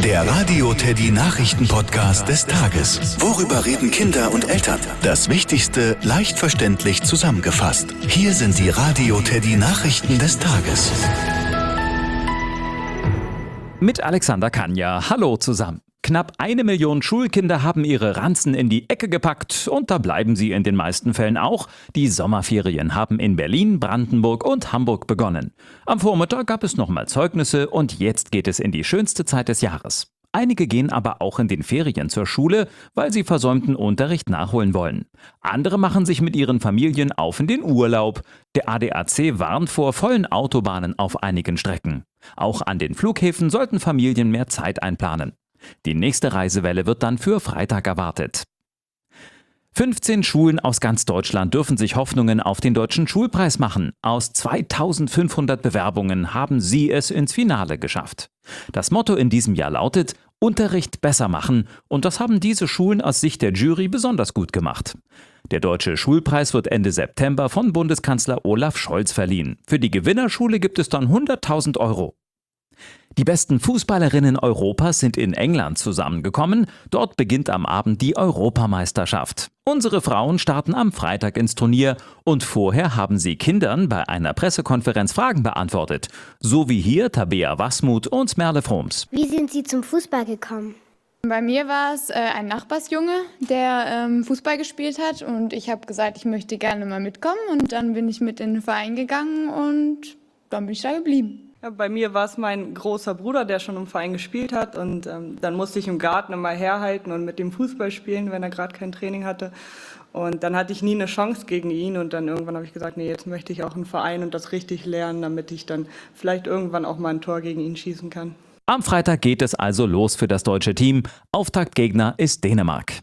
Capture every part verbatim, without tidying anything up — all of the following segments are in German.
Der Radio Teddy Nachrichten-Podcast des Tages. Worüber reden Kinder und Eltern? Das Wichtigste leicht verständlich zusammengefasst. Hier sind die Radio Teddy Nachrichten des Tages. Mit Alexander Kanja. Hallo zusammen. Knapp eine Million Schulkinder haben ihre Ranzen in die Ecke gepackt und da bleiben sie in den meisten Fällen auch. Die Sommerferien haben in Berlin, Brandenburg und Hamburg begonnen. Am Vormittag gab es nochmal Zeugnisse und jetzt geht es in die schönste Zeit des Jahres. Einige gehen aber auch in den Ferien zur Schule, weil sie versäumten Unterricht nachholen wollen. Andere machen sich mit ihren Familien auf in den Urlaub. Der A D A C warnt vor vollen Autobahnen auf einigen Strecken. Auch an den Flughäfen sollten Familien mehr Zeit einplanen. Die nächste Reisewelle wird dann für Freitag erwartet. fünfzehn Schulen aus ganz Deutschland dürfen sich Hoffnungen auf den Deutschen Schulpreis machen. Aus zweitausendfünfhundert Bewerbungen haben sie es ins Finale geschafft. Das Motto in diesem Jahr lautet: Unterricht besser machen, und das haben diese Schulen aus Sicht der Jury besonders gut gemacht. Der Deutsche Schulpreis wird Ende September von Bundeskanzler Olaf Scholz verliehen. Für die Gewinnerschule gibt es dann hunderttausend Euro. Die besten Fußballerinnen Europas sind in England zusammengekommen. Dort beginnt am Abend die Europameisterschaft. Unsere Frauen starten am Freitag ins Turnier und vorher haben sie Kindern bei einer Pressekonferenz Fragen beantwortet. So wie hier Tabea Wasmuth und Merle Froms. Wie sind Sie zum Fußball gekommen? Bei mir war es äh, ein Nachbarsjunge, der ähm, Fußball gespielt hat und ich habe gesagt, ich möchte gerne mal mitkommen und dann bin ich mit in den Verein gegangen und dann bin ich da geblieben. Ja, bei mir war es mein großer Bruder, der schon im Verein gespielt hat und ähm, dann musste ich im Garten immer herhalten und mit dem Fußball spielen, wenn er gerade kein Training hatte. Und dann hatte ich nie eine Chance gegen ihn und dann irgendwann habe ich gesagt, nee, jetzt möchte ich auch einen Verein und das richtig lernen, damit ich dann vielleicht irgendwann auch mal ein Tor gegen ihn schießen kann. Am Freitag geht es also los für das deutsche Team. Auftaktgegner ist Dänemark.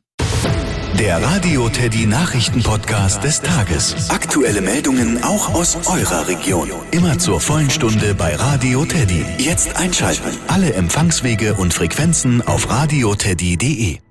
Der Radio Teddy Nachrichten-Podcast des Tages. Aktuelle Meldungen auch aus eurer Region. Immer zur vollen Stunde bei Radio Teddy. Jetzt einschalten. Alle Empfangswege und Frequenzen auf radioteddy punkt de.